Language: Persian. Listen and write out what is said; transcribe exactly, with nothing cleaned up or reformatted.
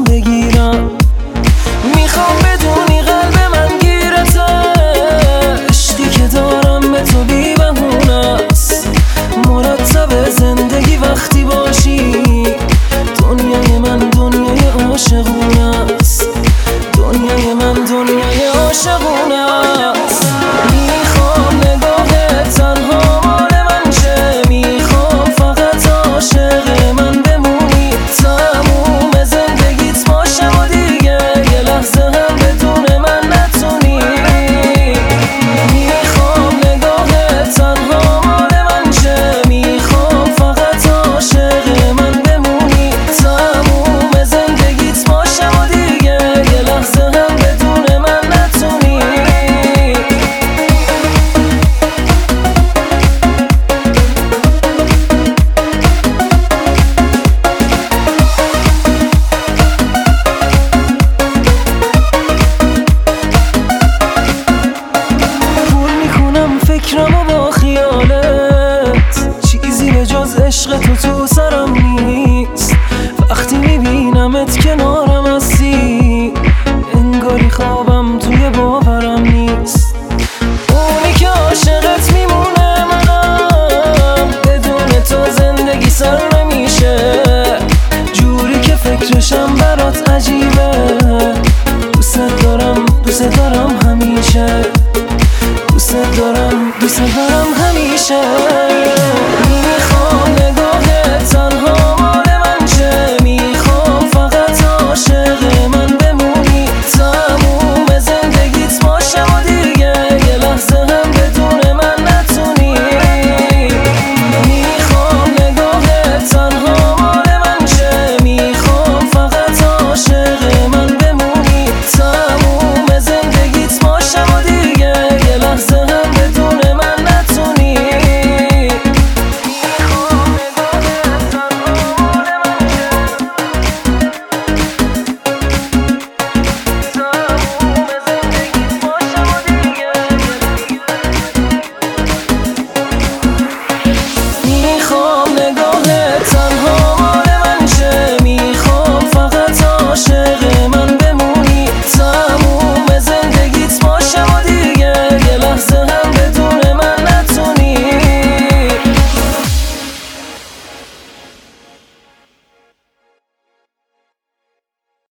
بگیرم. میخوام بدونی قلب من گیرته، عشقی که دارم به تو بی بهونست. مرتب زندگی وقتی باشی، دنیای من دنیای عاشقونه است. دنیای من دنیای عاشقونه است. میخوام نگاهت تنها مال من شه، میخوام فقط عاشق من بمونی. تموم زندگیت باشم و دیگه یه لحظه هم بدون من نتونی. میخوام نگاهت تنها مال من شه، میخوام فقط عاشق من بمونی. تموم زندگیت باشم و دیگه یه لحظه هم بدون من نتونی. پول میکنم فکرمو با خیالت، چیزی به جز عشق تو تو سرم نیست. وقتی میبینمت کنارم هستی، انگاری خوابم توی باورم نیست. اونی که عاشقت میمونه منم، بدون تو زندگی سر نمیشه. جوری که فکرشم برات عجیبه، دوست دارم دوست دارم همیشه. دوست دارم دوست دارم همیشه.